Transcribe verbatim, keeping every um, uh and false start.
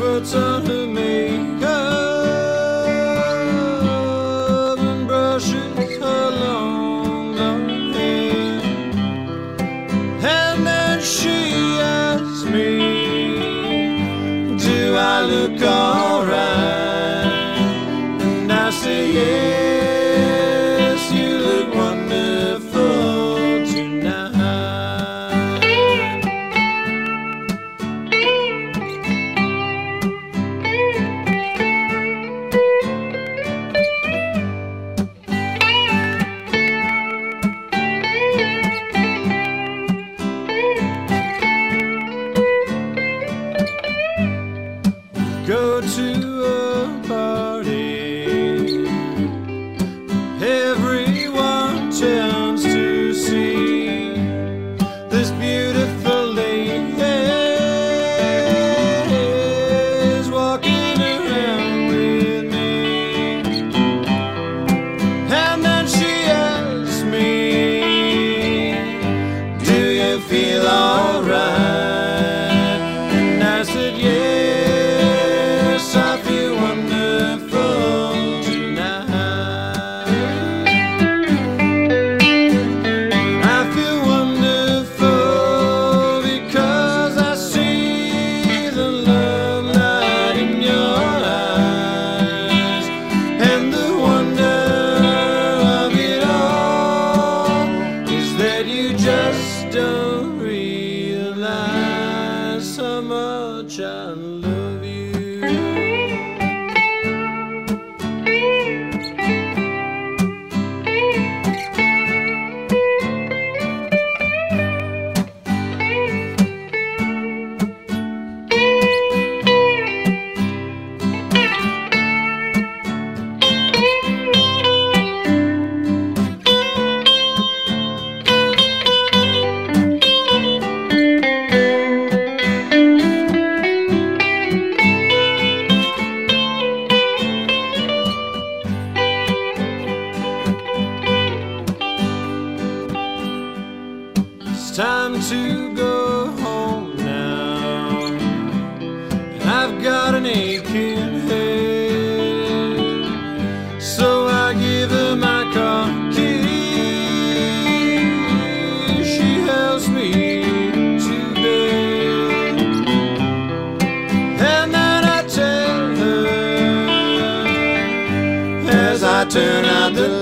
puts on her makeup and brushes her long, long hair. And then she asks me, do I look alright? And I say, yes, you look wonderful tonight. Go to a party, everyone turns to see this beautiful lady is walking around with me. And then she asks me, do you feel alright? And I said, yeah, I feel wonderful tonight. I feel wonderful because I see the love light in your eyes, and the wonder of it all is that you just don't realize how much I love you. It's time to go home now. I've got an aching head, so I give her my car keys. She helps me to bed, and then I tell her as I turn out the